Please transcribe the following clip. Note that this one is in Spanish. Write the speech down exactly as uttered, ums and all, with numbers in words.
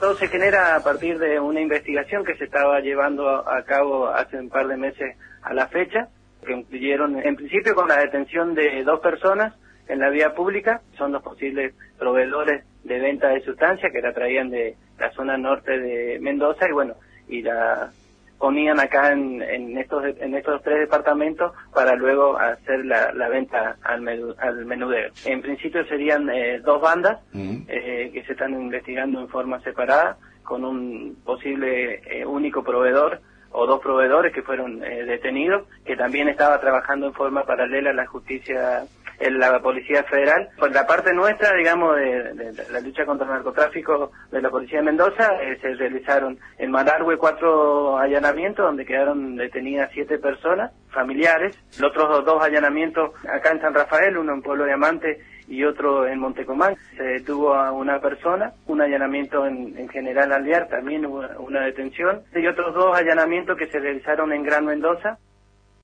Todo se genera a partir de una investigación que se estaba llevando a cabo hace un par de meses a la fecha, que incluyeron en principio con la detención de dos personas en la vía pública. Son los posibles proveedores de venta de sustancias que la traían de la zona norte de Mendoza y bueno, y la ponían acá en, en estos en estos tres departamentos para luego hacer la, la venta al, menú, al menudeo. En principio serían eh, dos bandas uh-huh. eh, que se están investigando en forma separada con un posible eh, único proveedor o dos proveedores que fueron eh, detenidos, que también estaba trabajando en forma paralela a la justicia, en la Policía Federal. Por la parte nuestra, digamos, de, de, de la lucha contra el narcotráfico de la Policía de Mendoza, eh, se realizaron en Malargüe cuatro allanamientos donde quedaron detenidas siete personas, familiares. Los otros dos allanamientos acá en San Rafael, uno en Pueblo Diamante y otro en Montecomán. Se detuvo a una persona, un allanamiento en, en General Alvear, también hubo una detención, y otros dos allanamientos que se realizaron en Gran Mendoza,